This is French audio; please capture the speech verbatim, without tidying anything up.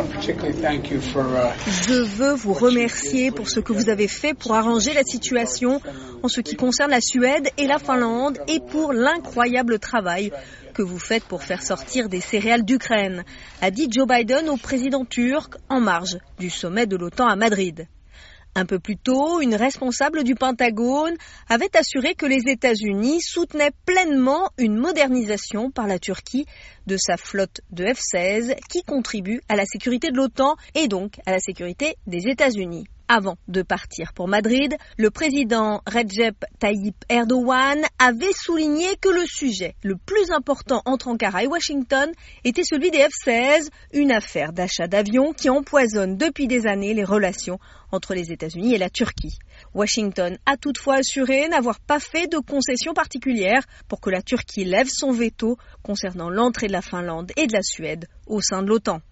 Je veux vous remercier pour ce que vous avez fait pour arranger la situation en ce qui concerne la Suède et la Finlande et pour l'incroyable travail que vous faites pour faire sortir des céréales d'Ukraine, a dit Joe Biden au président turc en marge du sommet de l'OTAN à Madrid. Un peu plus tôt, une responsable du Pentagone avait assuré que les États-Unis soutenaient pleinement une modernisation par la Turquie de sa flotte de F seize qui contribue à la sécurité de l'OTAN et donc à la sécurité des États-Unis. Avant de partir pour Madrid, le président Recep Tayyip Erdogan avait souligné que le sujet le plus important entre Ankara et Washington était celui des F seize, une affaire d'achat d'avions qui empoisonne depuis des années les relations entre les États-Unis et la Turquie. Washington a toutefois assuré n'avoir pas fait de concessions particulières pour que la Turquie lève son veto concernant l'entrée de la Finlande et de la Suède au sein de l'OTAN.